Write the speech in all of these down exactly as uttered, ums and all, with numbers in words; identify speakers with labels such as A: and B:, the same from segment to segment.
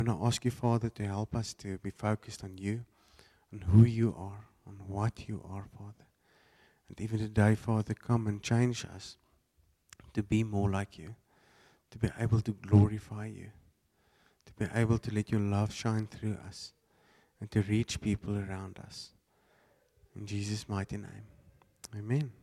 A: I want to ask you, Father, to help us to be focused on you, on who you are, on what you are, Father. And even today, Father, come and change us to be more like you, to be able to glorify you, to be able to let your love shine through us, and to reach people around us. In Jesus' mighty name. Amen.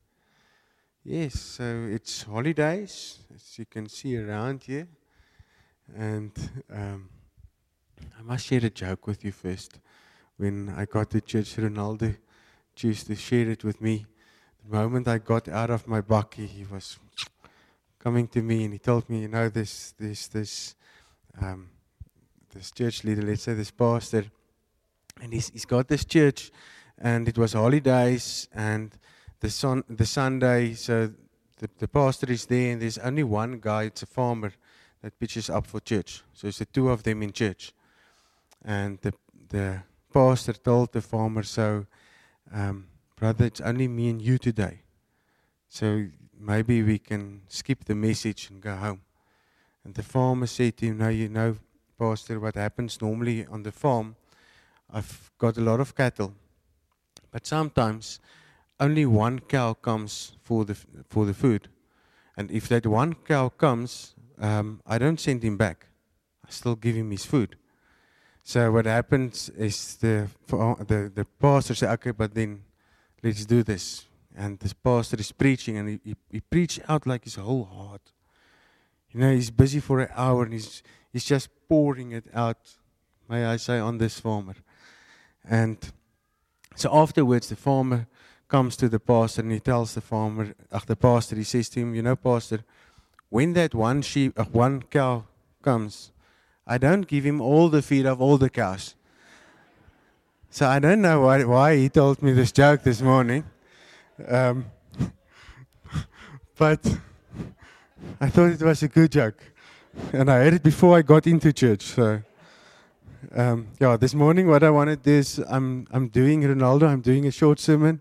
A: Yes, so it's holidays, as you can see around here. And um, I must share a joke with you first. When I got to church, Ronaldo chose to share it with me. The moment I got out of my bakkie, he was coming to me and he told me, you know, this this this um, this church leader, let's say this pastor, and he's he's got this church, and it was holidays and the son the Sunday, so the, the pastor is there, and there's only one guy, it's a farmer, that pitches up for church. So it's the two of them in church. And the the pastor told the farmer, so, um, brother, it's only me and you today. So maybe we can skip the message and go home. And the farmer said to him, no, you know, pastor, what happens normally on the farm, I've got a lot of cattle. But sometimes only one cow comes for the for the food. And if that one cow comes, um, I don't send him back. I still give him his food. So what happens is the the, the pastor said, okay, but then let's do this. And this pastor is preaching, and he, he, he preached out like his whole heart. You know, he's busy for an hour, and he's he's just pouring it out, may I say, on this farmer. And so afterwards, the farmer comes to the pastor, and he tells the farmer, uh, the pastor, he says to him, you know, pastor, when that one sheep, uh, one cow comes, I don't give him all the feed of all the cows. So I don't know why, why he told me this joke this morning. Um, but I thought it was a good joke. And I heard it before I got into church. So, um, yeah, this morning what I wanted to do is I'm, I'm doing Ronaldo, I'm doing a short sermon.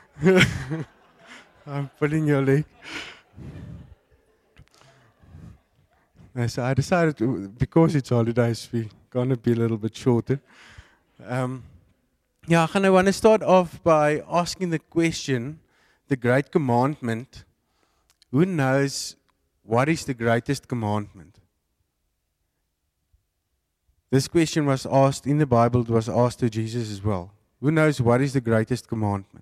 A: I'm pulling your leg. So I decided, to, because it's holidays, we're going to be a little bit shorter. Um, yeah, I want to start off by asking the question, the great commandment. Who knows what is the greatest commandment? This question was asked in the Bible, it was asked to Jesus as well. Who knows what is the greatest commandment?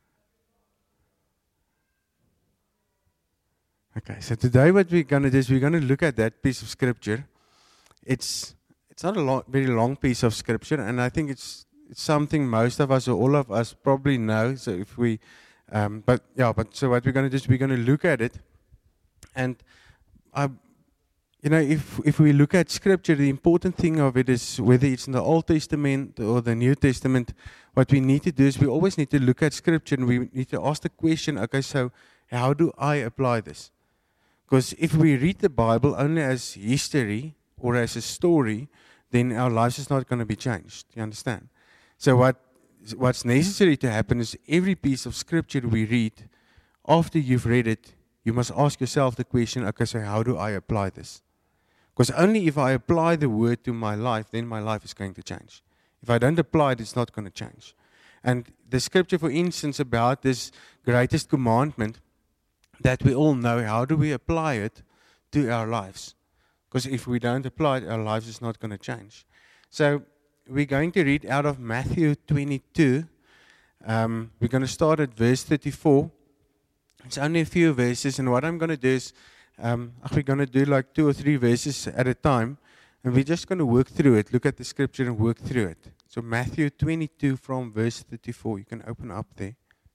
A: Okay, so today what we're going to do is we're going to look at that piece of scripture. It's it's not a long, very long piece of scripture, and I think it's it's something most of us or all of us probably know. So if we, um, but yeah, but so what we're going to do is we're going to look at it, and I, you know, if if we look at scripture, the important thing of it is whether it's in the Old Testament or the New Testament. What we need to do is we always need to look at scripture, and we need to ask the question: okay, so how do I apply this? Because if we read the Bible only as history or as a story, then our lives is not going to be changed. You understand? So what what's necessary to happen is every piece of scripture we read, after you've read it, you must ask yourself the question, okay, so how do I apply this? Because only if I apply the word to my life, then my life is going to change. If I don't apply it, it's not going to change. And the scripture, for instance, about this greatest commandment, that we all know, how do we apply it to our lives? Because if we don't apply it, our lives is not going to change. So we're going to read out of Matthew twenty-two. Um, we're going to start at verse thirty-four. It's only a few verses, and what I'm going to do is, um, we're going to do like two or three verses at a time, and we're just going to work through it, look at the scripture and work through it. So Matthew twenty-two from verse thirty-four. You can open up there.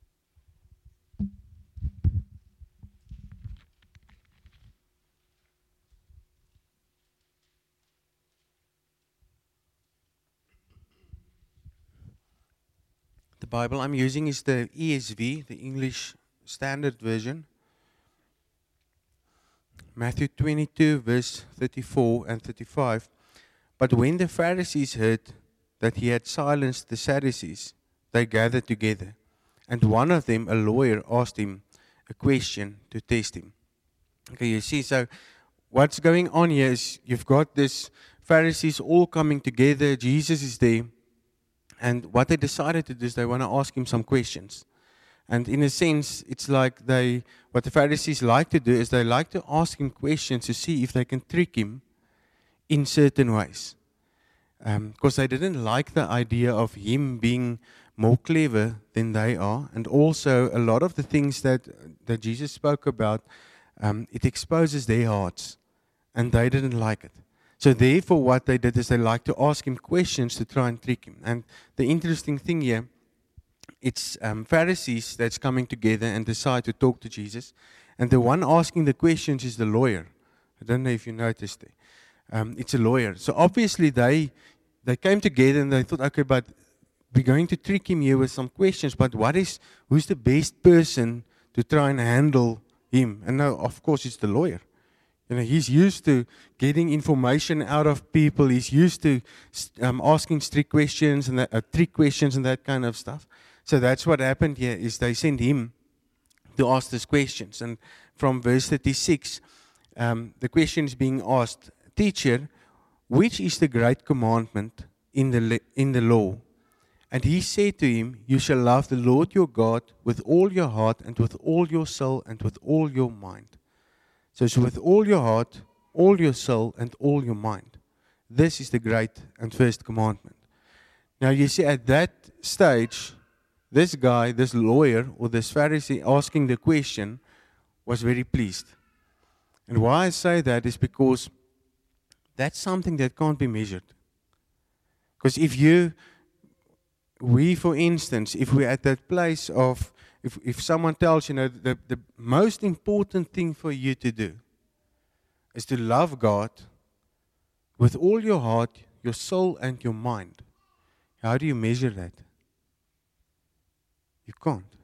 A: The Bible I'm using is the E S V, the English Standard Version. Matthew twenty-two, verse thirty-four and thirty-five. But when the Pharisees heard that he had silenced the Sadducees, they gathered together. And one of them, a lawyer, asked him a question to test him. Okay, you see, so what's going on here is you've got this Pharisees all coming together. Jesus is there. And what they decided to do is they want to ask him some questions. And in a sense, it's like they, what the Pharisees like to do is they like to ask him questions to see if they can trick him in certain ways. Because um, they didn't like the idea of him being more clever than they are. And also a lot of the things that, that Jesus spoke about, um, it exposes their hearts. And they didn't like it. So therefore what they did is they like to ask him questions to try and trick him. And the interesting thing here, it's um, Pharisees that's coming together and decide to talk to Jesus. And the one asking the questions is the lawyer. I don't know if you noticed it. Um, it's a lawyer. So obviously they they came together and they thought, okay, but we're going to trick him here with some questions. But what is who's the best person to try and handle him? And now, of course, it's the lawyer. You know, he's used to getting information out of people. He's used to um, asking strict questions and that, uh, trick questions and that kind of stuff. So that's what happened here is they sent him to ask these questions. And from verse thirty-six, um, the question is being asked, Teacher, which is the great commandment in the in the law? And he said to him, You shall love the Lord your God with all your heart and with all your soul and with all your mind. So it's with all your heart, all your soul, and all your mind. This is the great and first commandment. Now you see, at that stage, this guy, this lawyer, or this Pharisee asking the question was very pleased. And why I say that is because that's something that can't be measured. Because if you, we for instance, if we're at that place of, If if someone tells you, you know, the, the most important thing for you to do is to love God with all your heart, your soul, and your mind. How do you measure that? You can't.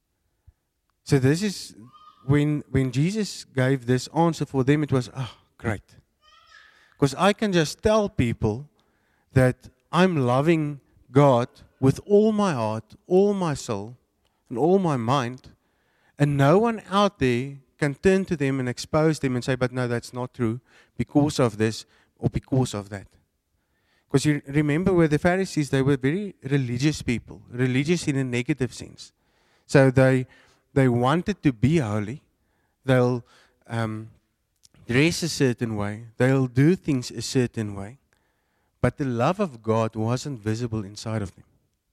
A: So this is, when when Jesus gave this answer for them, it was, ah, oh, great. Because I can just tell people that I'm loving God with all my heart, all my soul, and all my mind, and no one out there can turn to them and expose them and say, but no, that's not true, because of this or because of that. Because you remember where the Pharisees, they were very religious people, religious in a negative sense. So they they wanted to be holy. They'll um, dress a certain way. They'll do things a certain way. But the love of God wasn't visible inside of them.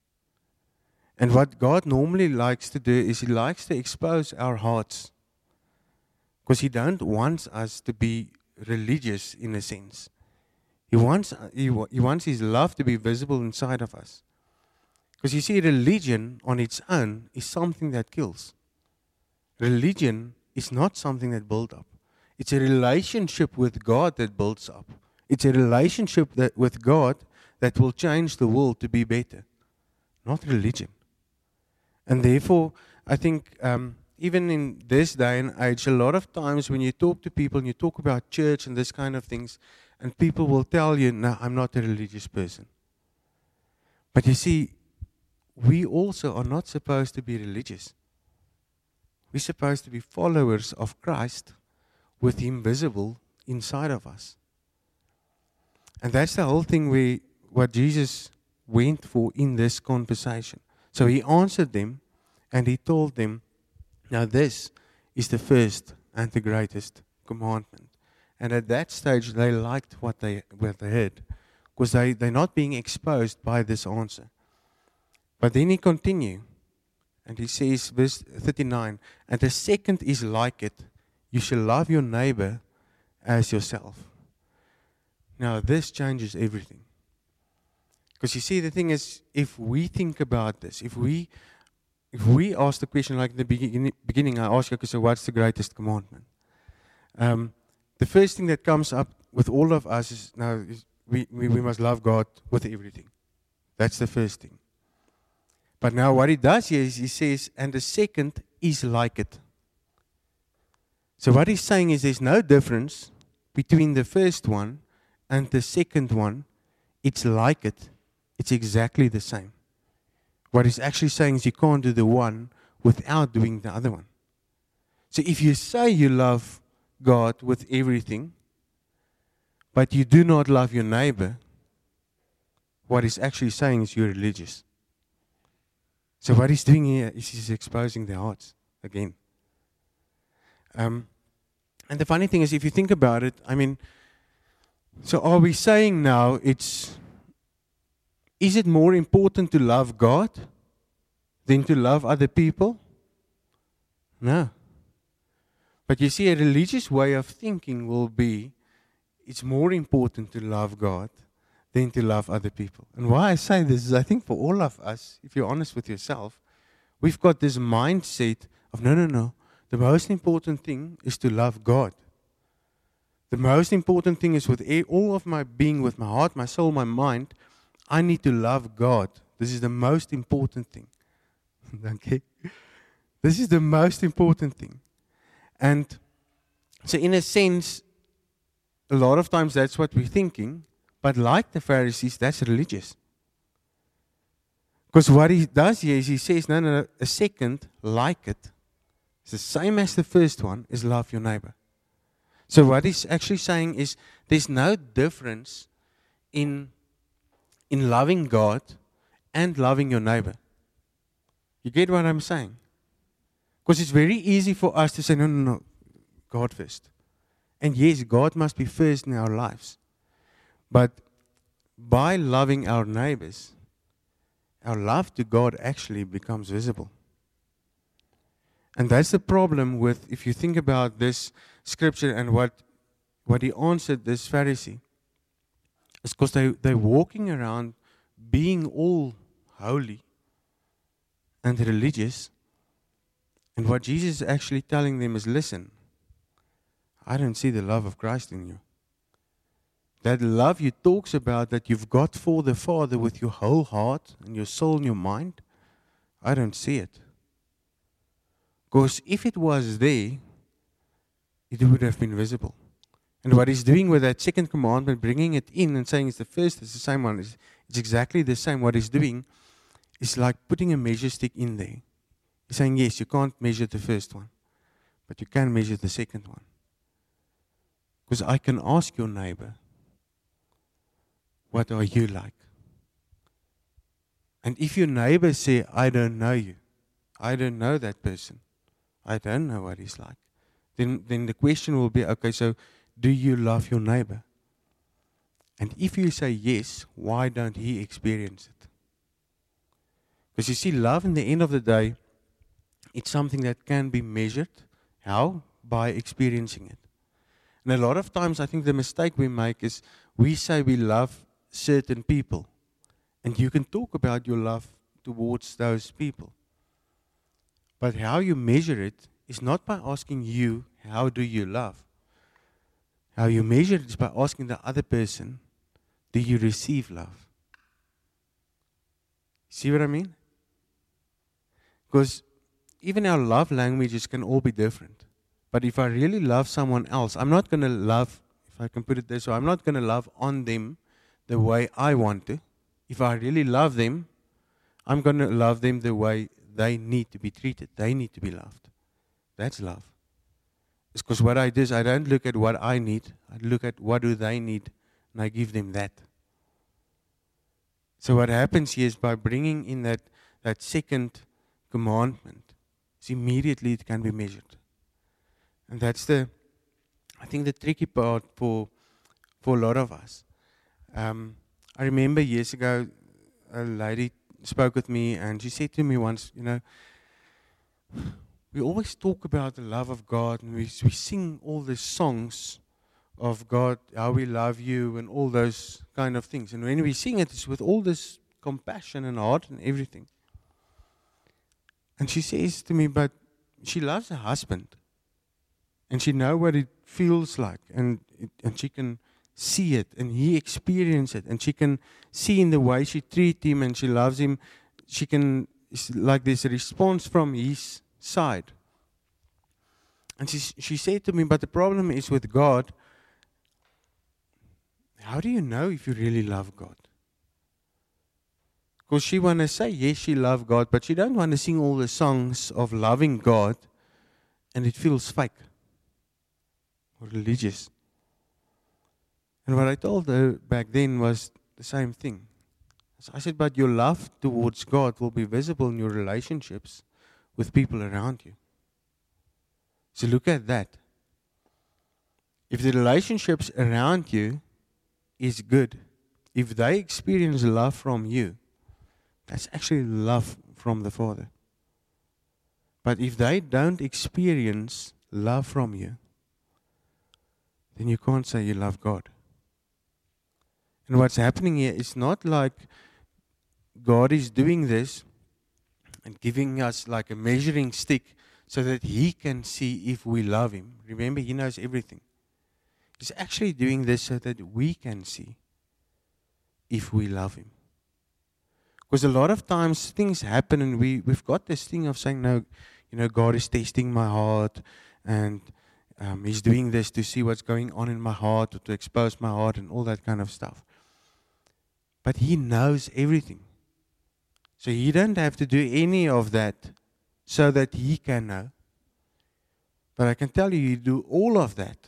A: And what God normally likes to do is he likes to expose our hearts. Because he don't want us to be religious in a sense. He wants, he, he wants his love to be visible inside of us. Because you see, religion on its own is something that kills. Religion is not something that builds up. It's a relationship with God that builds up. It's a relationship that with God that will change the world to be better. Not religion. And therefore, I think um, even in this day and age, a lot of times when you talk to people and you talk about church and this kind of things, and people will tell you, no, I'm not a religious person. But you see, we also are not supposed to be religious. We're supposed to be followers of Christ with him visible inside of us. And that's the whole thing we, what Jesus went for in this conversation. So he answered them and he told them, now this is the first and the greatest commandment. And at that stage they liked what they, what they heard, because they, they're not being exposed by this answer. But then he continued and he says, verse thirty-nine, and the second is like it, you shall love your neighbor as yourself. Now this changes everything. Because you see, the thing is, if we think about this, if we if we ask the question like in the beginning, beginning I ask you, okay, so what's the greatest commandment? Um, the first thing that comes up with all of us is, now, is we, we, we must love God with everything. That's the first thing. But now what he does here is he says, and the second is like it. So what he's saying is there's no difference between the first one and the second one. It's like it. It's exactly the same. What he's actually saying is you can't do the one without doing the other one. So if you say you love God with everything, but you do not love your neighbor, what he's actually saying is you're religious. So what he's doing here is he's exposing their hearts again. Um, and the funny thing is, if you think about it, I mean, so are we saying now it's, is it more important to love God than to love other people? No. But you see, a religious way of thinking will be, it's more important to love God than to love other people. And why I say this is, I think for all of us, if you're honest with yourself, we've got this mindset of, no, no, no, the most important thing is to love God. The most important thing is with all of my being, with my heart, my soul, my mind, I need to love God. This is the most important thing. Okay? This is the most important thing. And so in a sense, a lot of times that's what we're thinking, but like the Pharisees, that's religious. Because what he does here is he says, no, no, no, a second like it, it's the same as the first one, is love your neighbor. So what he's actually saying is there's no difference in, in loving God and loving your neighbor. You get what I'm saying? Because it's very easy for us to say, no, no, no, God first. And yes, God must be first in our lives. But by loving our neighbors, our love to God actually becomes visible. And that's the problem with, if you think about this scripture and what, what he answered this Pharisee, is because they, they're walking around being all holy and religious. And what Jesus is actually telling them is, listen, I don't see the love of Christ in you. That love you talks about that you've got for the Father with your whole heart and your soul and your mind, I don't see it. Because if it was there, it would have been visible. And what he's doing with that second commandment, bringing it in and saying it's the first, it's the same one, it's, it's exactly the same. What he's doing is like putting a measure stick in there. He's saying, yes, you can't measure the first one, but you can measure the second one. Because I can ask your neighbor, what are you like? And if your neighbor say, I don't know you, I don't know that person, I don't know what he's like, then, then the question will be, okay, so do you love your neighbor? And if you say yes, why don't he experience it? Because you see, love in the end of the day, it's something that can be measured. How? By experiencing it. And a lot of times I think the mistake we make is we say we love certain people. And you can talk about your love towards those people. But how you measure it is not by asking you, how do you love? How you measure it is by asking the other person, do you receive love? See what I mean? Because even our love languages can all be different. But if I really love someone else, I'm not going to love, if I can put it this way, I'm not going to love on them the way I want to. If I really love them, I'm going to love them the way they need to be treated. They need to be loved. That's love. It's because what I do is I don't look at what I need. I look at what do they need, and I give them that. So what happens here is by bringing in that, that second commandment, is immediately it can be measured. And that's the, I think, the tricky part for for a lot of us. Um, I remember years ago, a lady spoke with me, and she said to me once, you know, we always talk about the love of God, and we we sing all the songs of God, how we love you, and all those kind of things. And when we sing it, it's with all this compassion and heart and everything. And she says to me, but she loves her husband. And she knows what it feels like. And it, and she can see it. And he experiences it. And she can see in the way she treats him and she loves him. She can, it's like there's a response from his side. And she, she said to me, but the problem is with God, how do you know if you really love God? Because she want to say, yes, she loves God, but she don't want to sing all the songs of loving God, and it feels fake or religious. And what I told her back then was the same thing. So I said, but your love towards God will be visible in your relationships with people around you. So look at that. If the relationships around you is good, if they experience love from you, that's actually love from the Father. But if they don't experience love from you, then you can't say you love God. And what's happening here is not like God is doing this and giving us like a measuring stick so that He can see if we love Him. Remember, He knows everything. He's actually doing this so that we can see if we love Him. Because a lot of times things happen and we, we've got this thing of saying, no, you know, God is testing my heart and um, He's doing this to see what's going on in my heart or to expose my heart and all that kind of stuff. But He knows everything. So He don't have to do any of that so that He can know. But I can tell you, He do all of that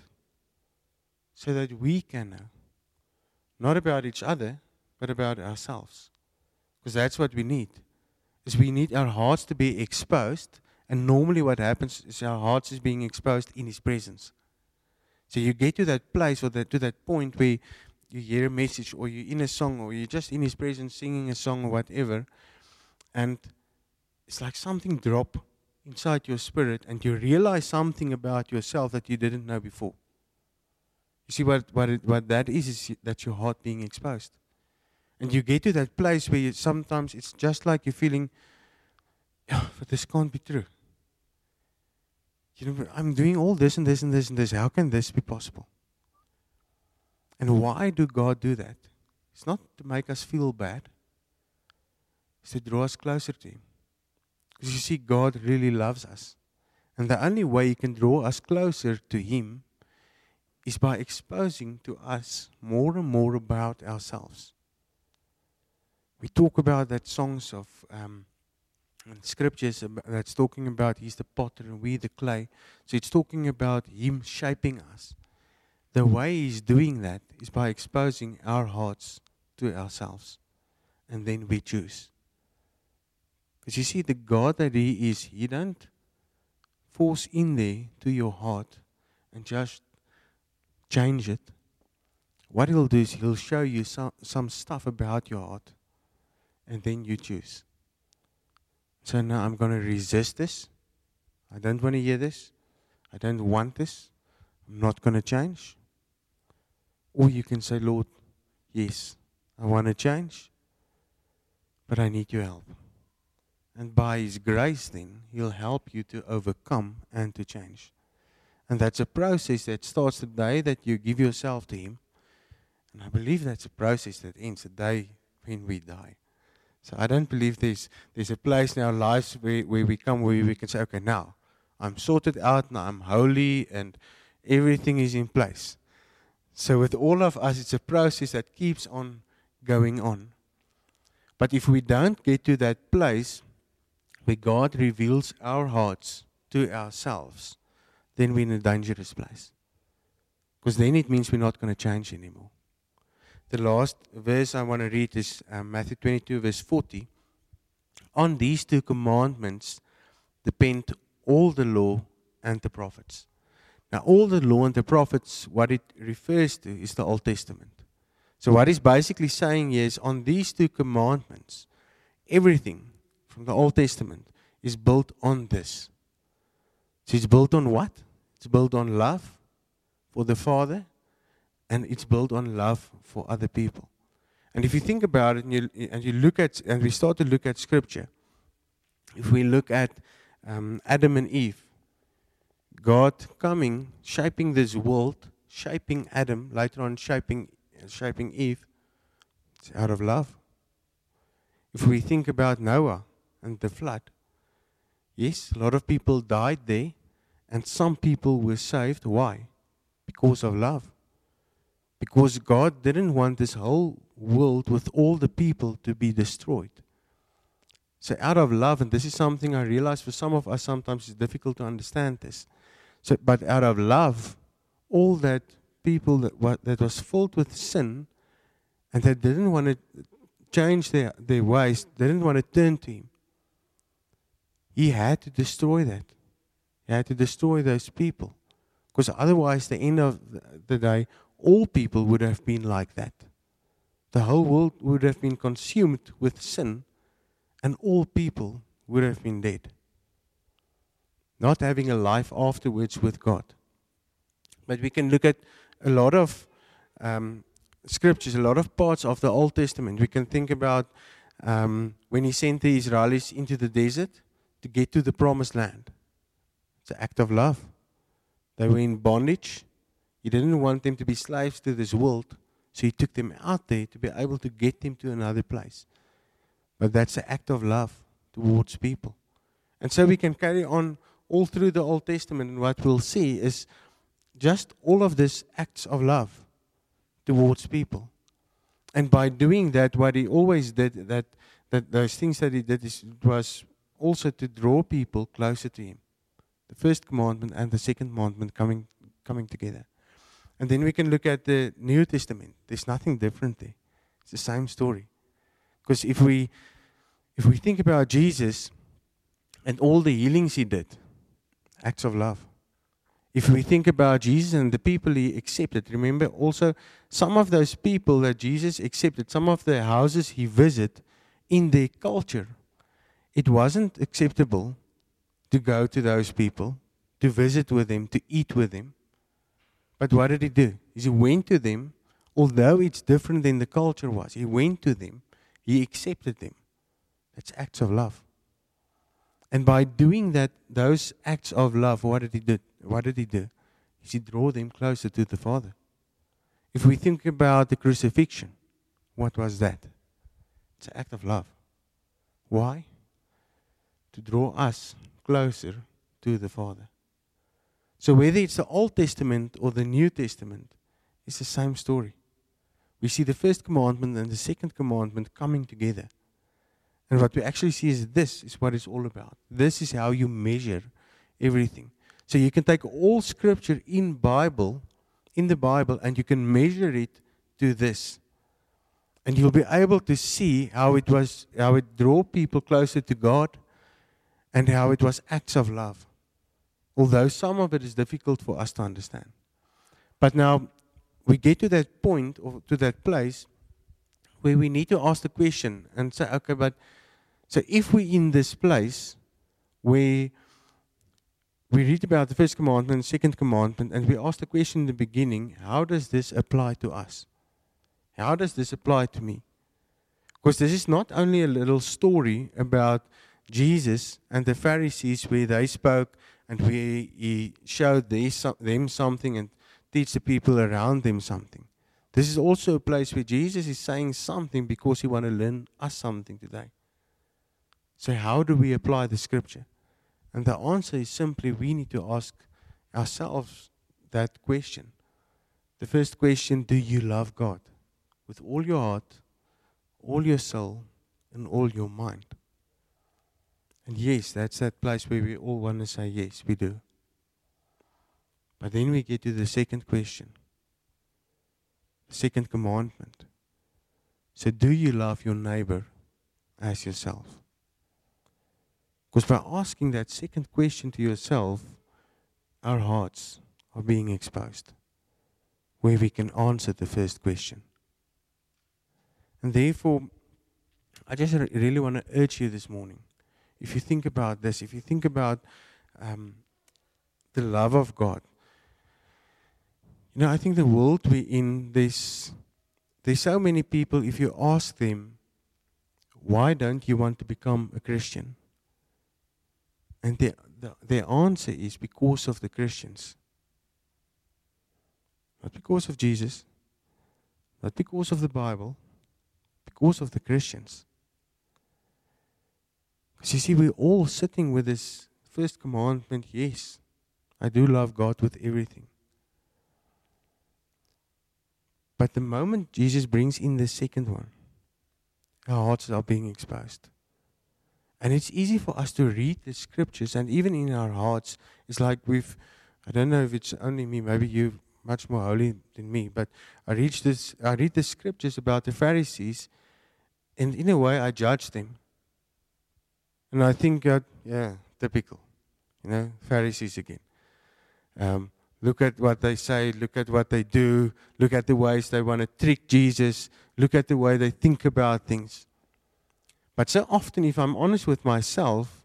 A: so that we can know. Not about each other, but about ourselves. Because that's what we need. Is we need our hearts to be exposed. And normally what happens is our hearts is being exposed in His presence. So you get to that place or that, to that point where you hear a message or you're in a song or you're just in His presence singing a song or whatever. And it's like something drop inside your spirit and you realize something about yourself that you didn't know before. You see what, what, it, what that is, is that's your heart being exposed. And you get to that place where you, sometimes it's just like you're feeling, yeah, but this can't be true. You know, I'm doing all this and this and this and this. How can this be possible? And why do God do that? It's not to make us feel bad. It's to draw us closer to Him. Because you see, God really loves us. And the only way He can draw us closer to Him is by exposing to us more and more about ourselves. We talk about that songs of um, and scriptures that's talking about He's the potter and we the clay. So it's talking about Him shaping us. The way He's doing that is by exposing our hearts to ourselves. And then we choose. Because you see, the God that He is, He don't force in there to your heart and just change it. What He'll do is He'll show you some, some stuff about your heart. And then you choose. So now I'm going to resist this. I don't want to hear this. I don't want this. I'm not going to change. Or you can say, Lord, yes, I want to change, but I need your help. And by His grace then, He'll help you to overcome and to change. And that's a process that starts the day that you give yourself to Him. And I believe that's a process that ends the day when we die. So I don't believe there's there's a place in our lives where, where we come where we can say, okay, now I'm sorted out, now I'm holy and everything is in place. So with all of us, it's a process that keeps on going on. But if we don't get to that place where God reveals our hearts to ourselves, then we're in a dangerous place. Because then it means we're not going to change anymore. The last verse I want to read is um, Matthew twenty-two, verse forty. On these two commandments depend all the law and the prophets. Now, all the law and the prophets, what it refers to is the Old Testament. So what he's basically saying here is on these two commandments, everything from the Old Testament is built on this. So it's built on what? It's built on love for the Father, and it's built on love for other people. And if you think about it, and you, and you look at, and we start to look at Scripture, if we look at um, Adam and Eve, God coming, shaping this world, shaping Adam, later on shaping, shaping Eve, it's out of love. If we think about Noah and the flood, yes, a lot of people died there, and some people were saved. Why? Because of love. Because God didn't want this whole world with all the people to be destroyed. So out of love, and this is something I realize for some of us sometimes it's difficult to understand this. So, but out of love, all that people that, wa- that was filled with sin and that didn't want to change their, their ways, didn't want to turn to him. He had to destroy that. He had to destroy those people. Because otherwise, the end of the day, all people would have been like that. The whole world would have been consumed with sin, and all people would have been dead. Not having a life afterwards with God. But we can look at a lot of um, scriptures, a lot of parts of the Old Testament. We can think about um, when he sent the Israelis into the desert to get to the promised land. It's an act of love. They were in bondage. He didn't want them to be slaves to this world, so he took them out there to be able to get them to another place. But that's an act of love towards people. And so we can carry on all through the Old Testament, and what we'll see is just all of these acts of love towards people. And by doing that, what he always did, that, that those things that he did, is, was also to draw people closer to him. The first commandment and the second commandment coming coming together. And then we can look at the New Testament. There's nothing different there. It's the same story. Because if we if we think about Jesus and all the healings he did, acts of love. If we think about Jesus and the people he accepted, remember also some of those people that Jesus accepted, some of the houses he visited, in their culture, it wasn't acceptable to go to those people, to visit with them, to eat with them. But what did he do? He went to them, although it's different than the culture was. He went to them. He accepted them. That's acts of love. And by doing that, those acts of love, what did he do? What did he do? He drew them closer to the Father. If we think about the crucifixion, what was that? It's an act of love. Why? To draw us closer to the Father. So whether it's the Old Testament or the New Testament, it's the same story. We see the first commandment and the second commandment coming together. And what we actually see is this is what it's all about. This is how you measure everything. So you can take all scripture in Bible, in the Bible, and you can measure it to this. And you'll be able to see how it was, how it drew people closer to God, and how it was acts of love. Although some of it is difficult for us to understand. But now we get to that point, or to that place, where we need to ask the question and say, okay, but so if we're in this place where we read about the first commandment, second commandment, and we ask the question in the beginning, how does this apply to us? How does this apply to me? Because this is not only a little story about Jesus and the Pharisees where they spoke and where he showed them something and teach the people around them something. This is also a place where Jesus is saying something because he wants to learn us something today. So how do we apply the scripture? And the answer is simply we need to ask ourselves that question. The first question, do you love God with all your heart, all your soul, and all your mind? And yes, that's that place where we all want to say yes, we do. But then we get to the second question. The second commandment. So do you love your neighbor as yourself? Because by asking that second question to yourself, our hearts are being exposed, where we can answer the first question. And therefore, I just really want to urge you this morning, if you think about this, if you think about um, the love of God, you know, I think the world we're in, there's, there's so many people, if you ask them, why don't you want to become a Christian? And the, the, their answer is because of the Christians. Not because of Jesus, not because of the Bible, because of the Christians. Because you see, we're all sitting with this first commandment, yes, I do love God with everything. But the moment Jesus brings in the second one, our hearts are being exposed. And it's easy for us to read the scriptures, and even in our hearts, it's like we've, I don't know if it's only me, maybe you've much more holy than me. But I read this, I read the scriptures about the Pharisees, and in a way I judge them. And I think that, yeah, typical, you know, Pharisees again. Um, look at what they say, look at what they do, look at the ways they want to trick Jesus, look at the way they think about things. But so often, if I'm honest with myself,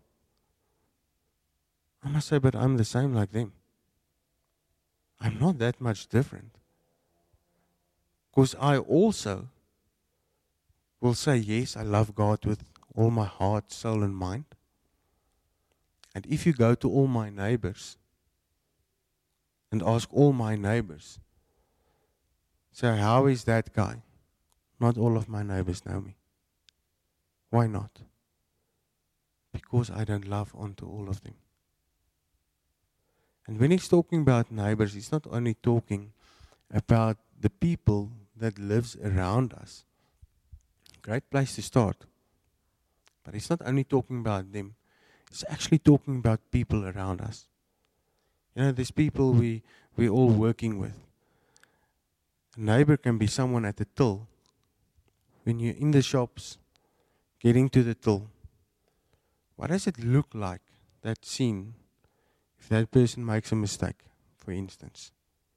A: I must say, but I'm the same like them. I'm not that much different. Because I also will say, yes, I love God with all my heart, soul, and mind. And if you go to all my neighbors and ask all my neighbors, say, how is that guy? Not all of my neighbors know me. Why not? Because I don't love onto all of them. And when he's talking about neighbors, he's not only talking about the people that lives around us. Great place to start. But he's not only talking about them. He's actually talking about people around us. You know, there's people we, we're all working with. A neighbor can be someone at the till. When you're in the shops, getting to the till, what does it look like, that scene, if that person makes a mistake, for instance?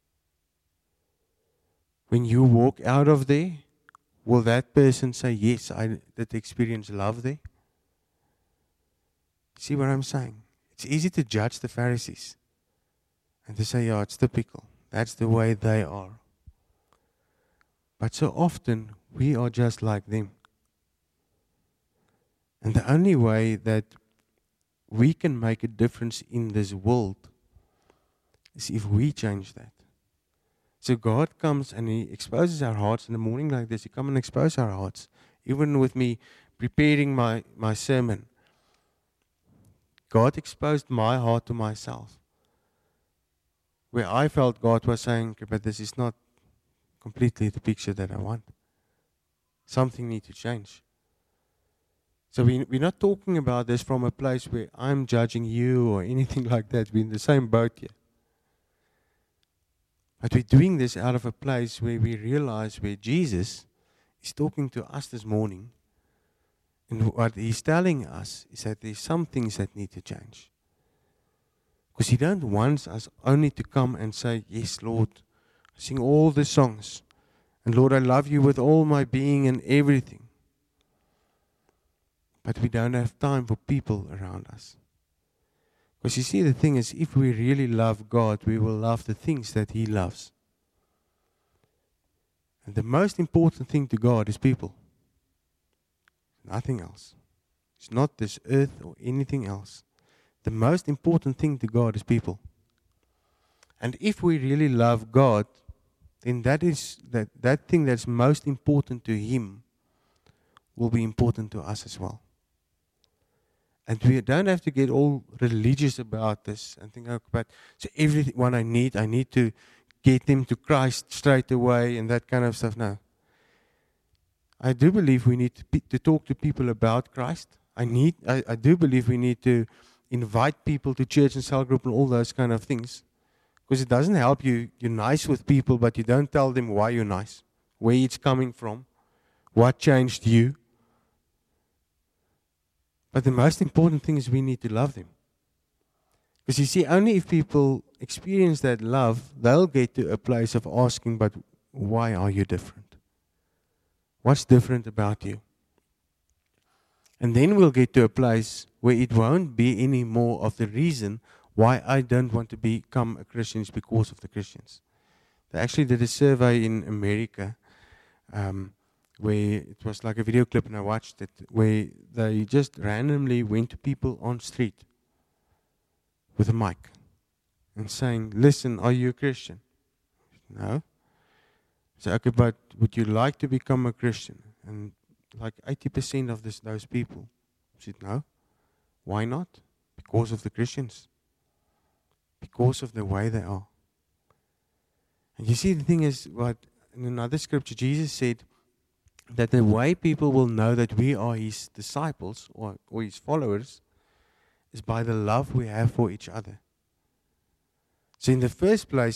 A: When you walk out of there, will that person say, yes, I did experience love there? See what I'm saying? It's easy to judge the Pharisees and to say, yeah, it's typical. That's the way they are. But so often, we are just like them. And the only way that we can make a difference in this world is if we change that. So God comes and He exposes our hearts in the morning like this. He comes and exposes our hearts. Even with me preparing my, my sermon, God exposed my heart to myself. Where I felt God was saying, okay, but this is not completely the picture that I want. Something needs to change. So we, we're not talking about this from a place where I'm judging you or anything like that. We're in the same boat here. But we're doing this out of a place where we realize where Jesus is talking to us this morning. And what He's telling us is that there's some things that need to change. Because He don't want us only to come and say, yes, Lord, I sing all the songs. And Lord, I love you with all my being and everything. But we don't have time for people around us. Because you see, the thing is, if we really love God, we will love the things that He loves. And the most important thing to God is people. Nothing else. It's not this earth or anything else. The most important thing to God is people. And if we really love God, then that is that, that thing that's most important to Him will be important to us as well. And we don't have to get all religious about this and think, oh, but so everyone I need, I need to get them to Christ straight away and that kind of stuff. No. I do believe we need to, pe- to talk to people about Christ. I need, I, I do believe we need to invite people to church and cell group and all those kind of things. Because it doesn't help you, you're nice with people, but you don't tell them why you're nice, where it's coming from, what changed you. But the most important thing is we need to love them. Because you see, only if people experience that love, they'll get to a place of asking, but why are you different? What's different about you? And then we'll get to a place where it won't be any more of the reason why I don't want to become a Christian is because of the Christians. They actually did a survey in America um, where it was like a video clip and I watched it, where they just randomly went to people on street with a mic and saying, listen, are you a Christian? No. So, okay, but would you like to become a Christian? And like eighty percent of this, those people said no. Why not? Because of the Christians. Because of the way they are. And you see, the thing is, what in another scripture, Jesus said that the way people will know that we are His disciples or, or His followers is by the love we have for each other. So in the first place, if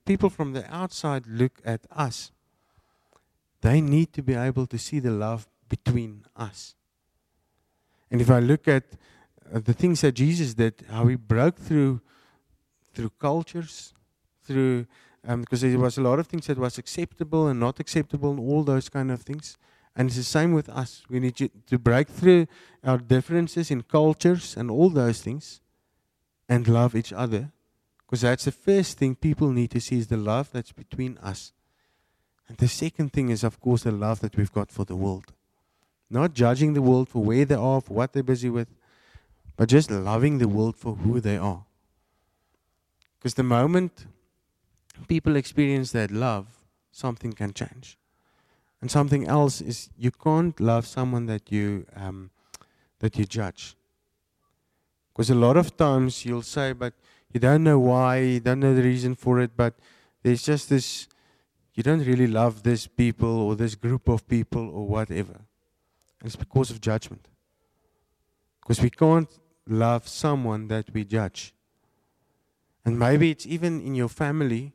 A: people from the outside look at us, they need to be able to see the love between us. And if I look at uh, the things that Jesus did, how he broke through through cultures, through um, because there was a lot of things that was acceptable and not acceptable, and all those kind of things. And it's the same with us. We need to, to break through our differences in cultures and all those things, and love each other, because that's the first thing people need to see, is the love that's between us. And the second thing is, of course, the love that we've got for the world. Not judging the world for where they are, for what they're busy with, but just loving the world for who they are. Because the moment people experience that love, something can change. And something else is, you can't love someone that you um, that you judge. Because a lot of times you'll say, but you don't know why, you don't know the reason for it, but there's just this, you don't really love this people or this group of people or whatever. And it's because of judgment. Because we can't love someone that we judge. And maybe it's even in your family.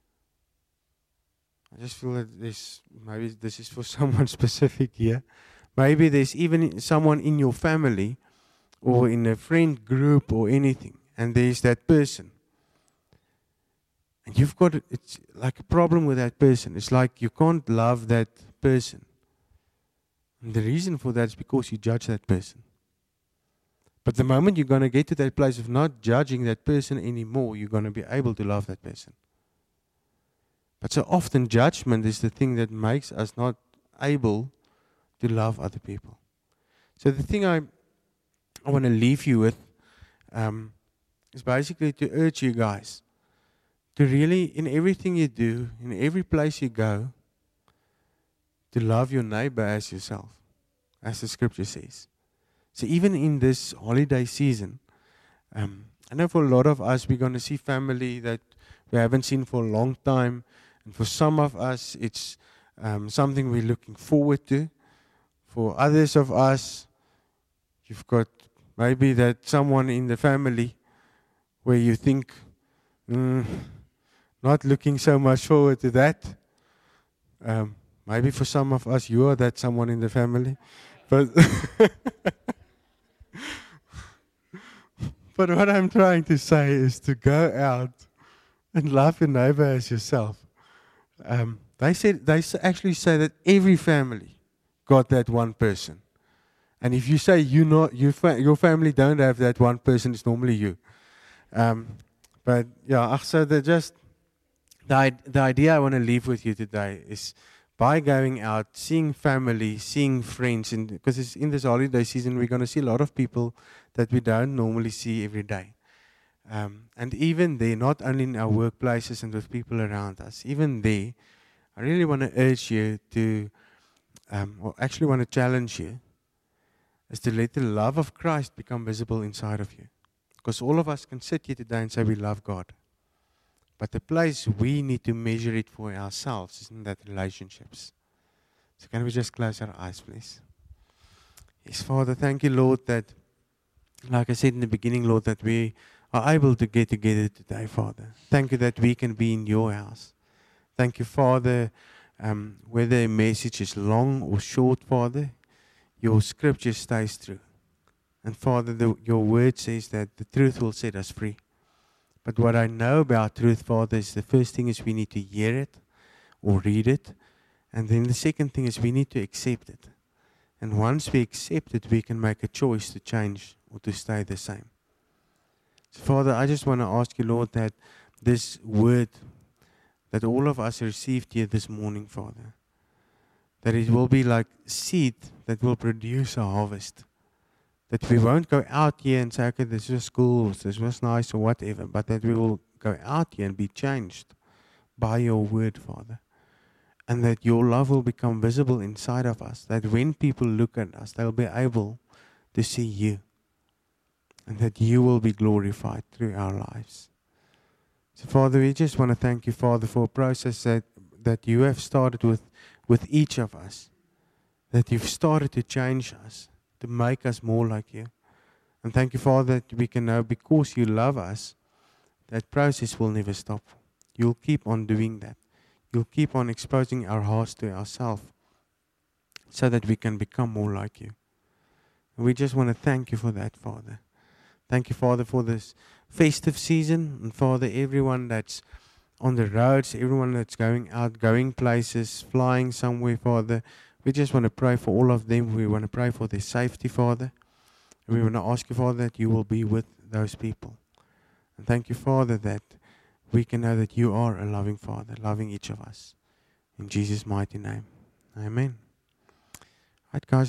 A: I just feel that this, maybe this is for someone specific here. Maybe there's even someone in your family or in a friend group or anything, and there's that person. And you've got, it's like a problem with that person. It's like you can't love that person. And the reason for that is because you judge that person. But the moment you're going to get to that place of not judging that person anymore, you're going to be able to love that person. But so often judgment is the thing that makes us not able to love other people. So the thing I, I want to leave you with um, is basically to urge you guys to really, in everything you do, in every place you go, to love your neighbor as yourself, as the scripture says. So even in this holiday season, um, I know for a lot of us, we're going to see family that we haven't seen for a long time. And for some of us, it's um, something we're looking forward to. For others of us, you've got maybe that someone in the family where you think, mm, not looking so much forward to that. Um, maybe for some of us, you are that someone in the family. But But what I'm trying to say is to go out and love your neighbor as yourself. Um, they said they actually say that every family got that one person, and if you say you not you fa- your family don't have that one person, it's normally you. Um, but yeah, so the just the the idea I want to leave with you today is, by going out, seeing family, seeing friends, and because it's in this holiday season, we're going to see a lot of people that we don't normally see every day. Um, and even there, not only in our workplaces and with people around us, even there, I really want to urge you to, um, or actually want to challenge you, is to let the love of Christ become visible inside of you. Because all of us can sit here today and say we love God. But the place we need to measure it for ourselves is in that relationships. So can we just close our eyes, please? Yes, Father, thank you, Lord, that, like I said in the beginning, Lord, that we are able to get together today, Father. Thank you that we can be in your house. Thank you, Father, um, whether a message is long or short, Father, your scripture stays true. And Father, the, your word says that the truth will set us free. But what I know about truth, Father, is the first thing is we need to hear it or read it. And then the second thing is we need to accept it. And once we accept it, we can make a choice to change or to stay the same. So, Father, I just want to ask you, Lord, that this word that all of us received here this morning, Father, that it will be like seed that will produce a harvest. That we won't go out here and say, okay, this was cool, this was nice, or whatever, but that we will go out here and be changed by your word, Father. And that your love will become visible inside of us. That when people look at us, they'll be able to see you. And that you will be glorified through our lives. So, Father, we just want to thank you, Father, for a process that, that you have started with, with each of us. That you've started to change us, to make us more like you. And thank you, Father, that we can know, because you love us, that process will never stop. you'll keep on doing that. You'll keep on exposing our hearts to ourselves so that we can become more like you. And we just want to thank you for that, Father. Thank you, Father, for this festive season. And Father, everyone that's on the roads, everyone that's going out, going places, flying somewhere, Father, we just want to pray for all of them. We want to pray for their safety, Father. And we want to ask you, Father, that you will be with those people. And thank you, Father, that we can know that you are a loving Father, loving each of us. In Jesus' mighty name. Amen. Right, guys.